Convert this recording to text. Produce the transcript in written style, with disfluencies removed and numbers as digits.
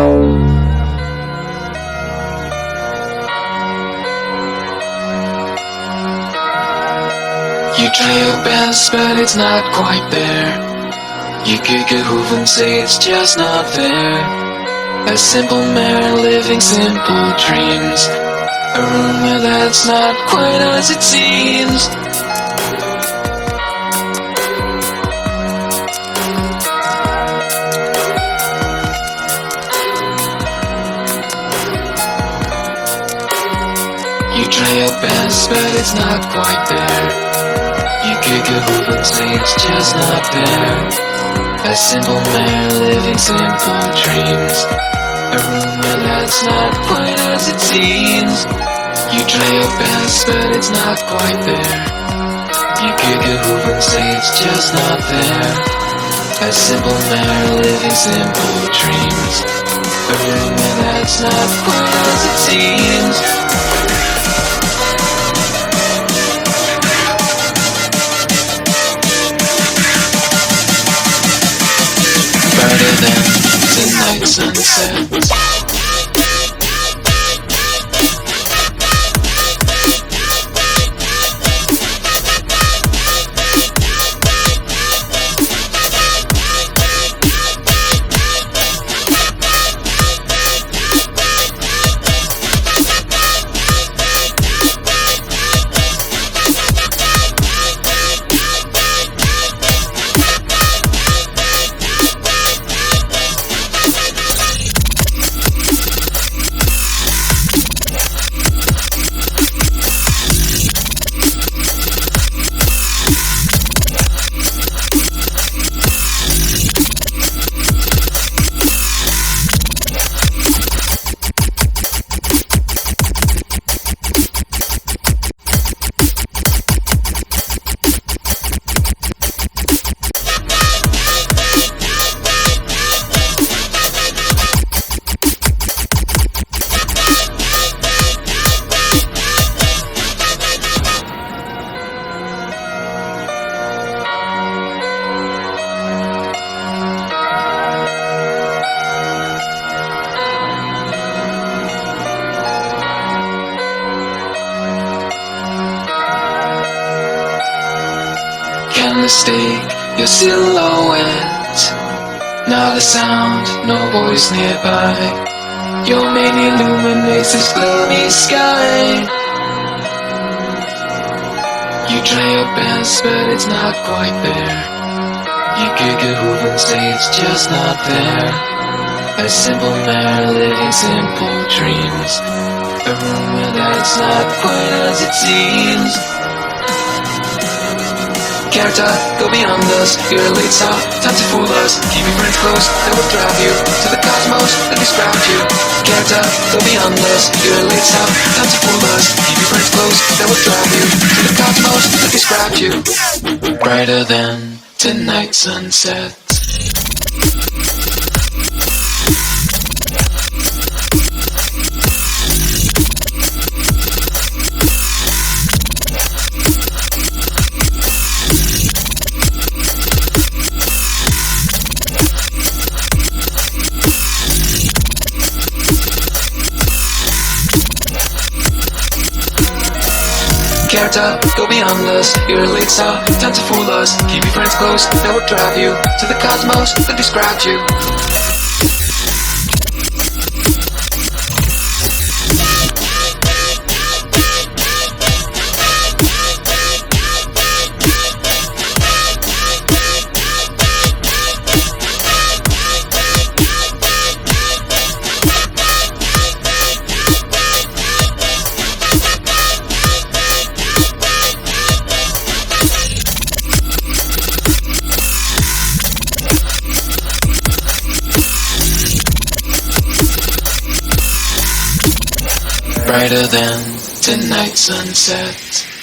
You try your best, but it's not quite there. You kick a hoof and say it's just not fair. A simple man living simple dreams. A rumor that's not quite as it seems. You try your best, but it's not quite there. You kick a hoof and say it's just not there. A simple man living simple dreams. A rumor that's not quite as it seems. You try your best, but it's not quite there. You kick a hoof and say it's just not there. A simple man living simple dreams. A rumor that's not quite as it seems. Brighter than tonight's sunset. Can't mistake your silhouette. Not a sound, no voice nearby. Your mane illuminates this gloomy sky. You try your best, but it's not quite there. You kick a hoof and say it's just not there. A simple man living simple dreams. A rumor that's not quite as it seems. Character, go beyond us. You're a late star, time to fool us. Keep your friends close, that will drive you to the cosmos that describes you. Character, go beyond us. You're a late star, time to fool us. Keep your friends close, that will drive you to the cosmos that describes you. Brighter than tonight's sunset. Character, go beyond us. You're a late star, time to fool us. Keep your friends close, that will drive you to the cosmos that describes you. Brighter than tonight's sunset.